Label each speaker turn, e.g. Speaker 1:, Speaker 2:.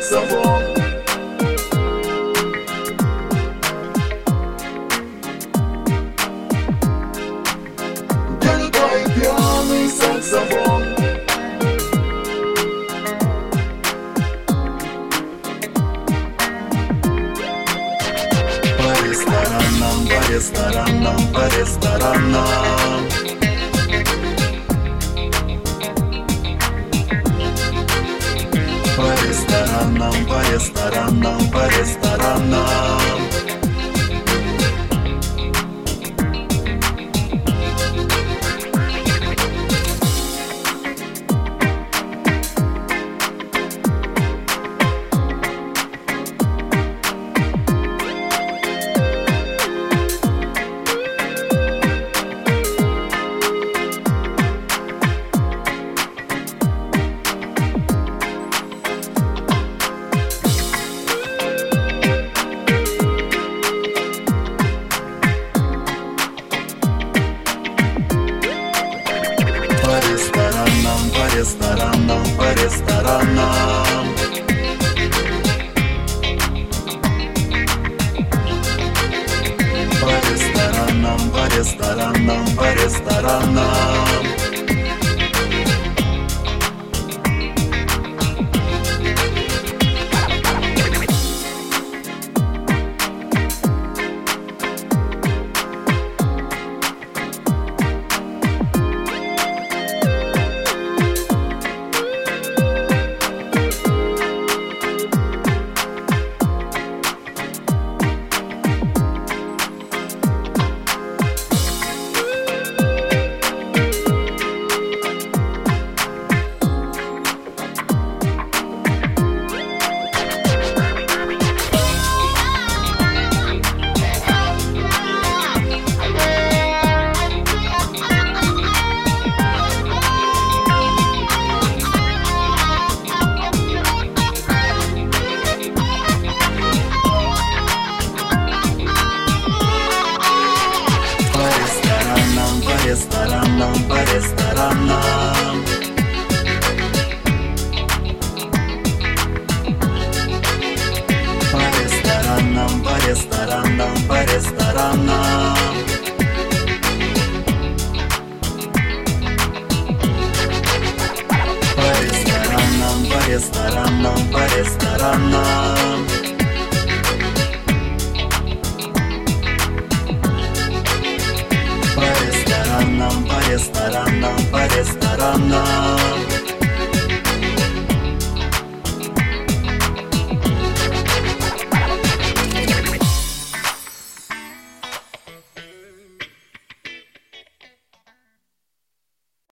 Speaker 1: саксофон. Где летает пьяный саксофон. По ресторанам, по ресторанам, по ресторанам. По ресторанам, по ресторанам, по ресторанам. По ресторанам, по ресторанам, по ресторанам. По ресторанам, по ресторанам, по ресторанам. По ресторанам, по ресторанам. По ресторанам, по ресторанам, по ресторанам. По ресторанам, по ресторанам, по ресторанам. По ресторанам, по ресторанам, по ресторанам.